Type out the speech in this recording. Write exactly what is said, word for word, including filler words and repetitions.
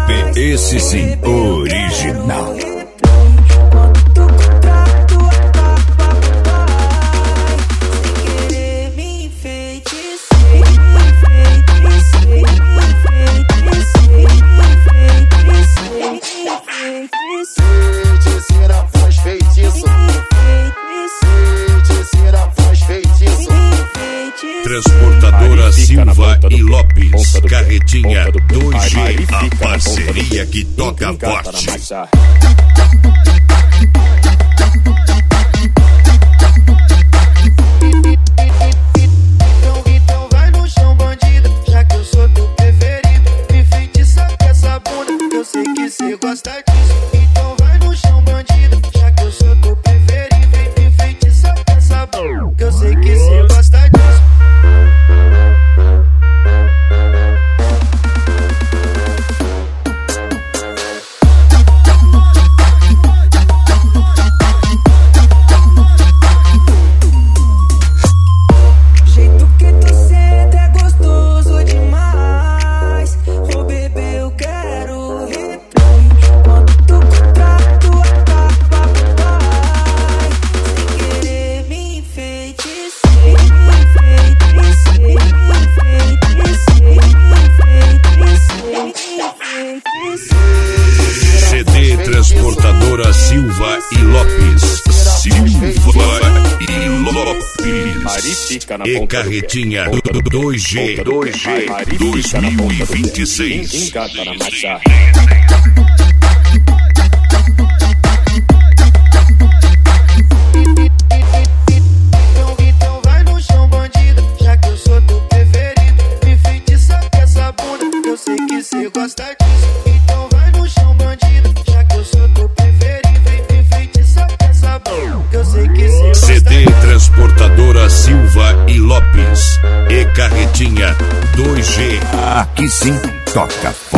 Esse sim, original. Feiticeira faz feitiço. Feiticeira faz feitiço. Transportadora Silva e Lopes, Carretinha dois G, a parceria que toca forte. Então, então vai no chão, bandida, já que eu sou teu preferido. Me feitiça com essa bunda, eu sei que cê gosta disso. Então vai no chão, bandida, já que eu sou teu preferido. Me feitiça com essa bunda, eu sei que cê gosta disso. C D Transportadora Silva e Lopes, Silva e Lopes, e Carretinha dois G, dois G dois mil e vinte e seis. Então vai no chão, bandida, já que eu sou teu preferido. Me feitiça com essa bunda, eu sei que cê gosta disso. Então vai no chão, bandida, já que eu sou teu preferido. Me feitiça com essa bunda, eu sei que cê gosta C D disso. Transportadora Silva e Lopes, e Carretinha dois G. Aqui sim toca